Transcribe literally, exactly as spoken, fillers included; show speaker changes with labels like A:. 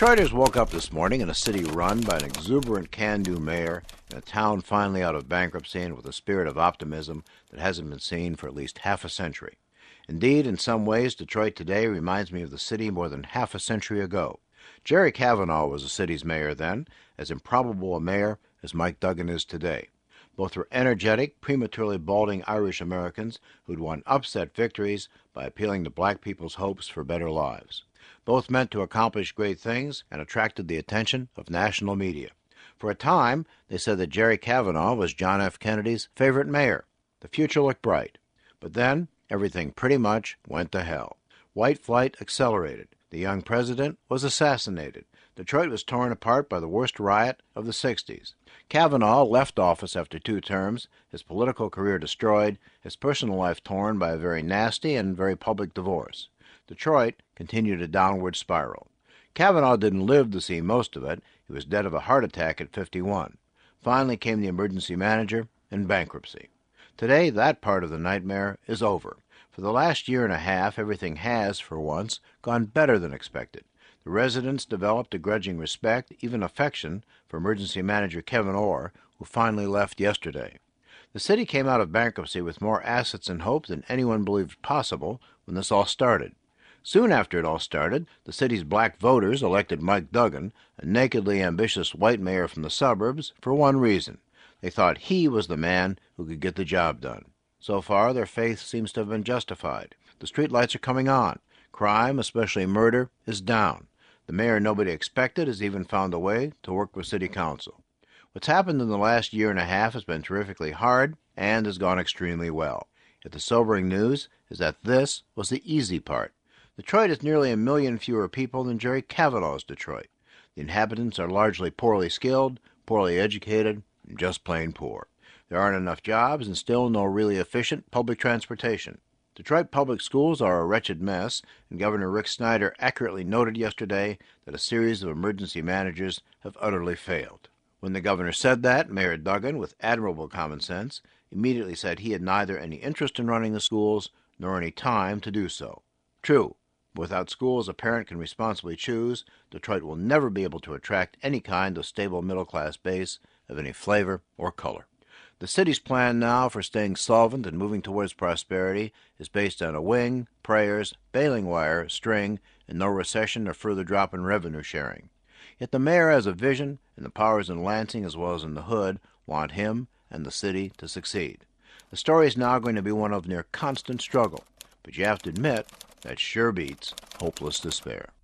A: Detroiters woke up this morning in a city run by an exuberant can-do mayor, in a town finally out of bankruptcy and with a spirit of optimism that hasn't been seen for at least half a century. Indeed, in some ways, Detroit today reminds me of the city more than half a century ago. Jerry Cavanaugh was the city's mayor then, as improbable a mayor as Mike Duggan is today. Both were energetic, prematurely balding Irish Americans who'd won upset victories by appealing to black people's hopes for better lives. Both meant to accomplish great things and attracted the attention of national media. For a time, they said that Jerry Cavanaugh was John F. Kennedy's favorite mayor. The future looked bright. But then, everything pretty much went to hell. White flight accelerated. The young president was assassinated. Detroit was torn apart by the worst riot of the sixties. Cavanaugh left office after two terms, his political career destroyed, his personal life torn by a very nasty and very public divorce. Detroit continued a downward spiral. Cavanaugh didn't live to see most of it. He was dead of a heart attack at fifty-one. Finally came the emergency manager and bankruptcy. Today, that part of the nightmare is over. For the last year and a half, everything has, for once, gone better than expected. The residents developed a grudging respect, even affection, for emergency manager Kevin Orr, who finally left yesterday. The city came out of bankruptcy with more assets and hope than anyone believed possible when this all started. Soon after it all started, the city's black voters elected Mike Duggan, a nakedly ambitious white mayor from the suburbs, for one reason. They thought he was the man who could get the job done. So far, their faith seems to have been justified. The streetlights are coming on. Crime, especially murder, is down. The mayor nobody expected has even found a way to work with city council. What's happened in the last year and a half has been terrifically hard and has gone extremely well. Yet the sobering news is that this was the easy part. Detroit is nearly a million fewer people than Jerry Cavanaugh's Detroit. The inhabitants are largely poorly skilled, poorly educated, and just plain poor. There aren't enough jobs and still no really efficient public transportation. Detroit public schools are a wretched mess, and Governor Rick Snyder accurately noted yesterday that a series of emergency managers have utterly failed. When the governor said that, Mayor Duggan, with admirable common sense, immediately said he had neither any interest in running the schools nor any time to do so. True. Without schools a parent can responsibly choose, Detroit will never be able to attract any kind of stable middle-class base of any flavor or color. The city's plan now for staying solvent and moving towards prosperity is based on a wing, prayers, bailing wire, string, and no recession or further drop in revenue sharing. Yet the mayor has a vision, and the powers in Lansing as well as in the hood want him and the city to succeed. The story is now going to be one of near constant struggle, but you have to admit that sure beats hopeless despair.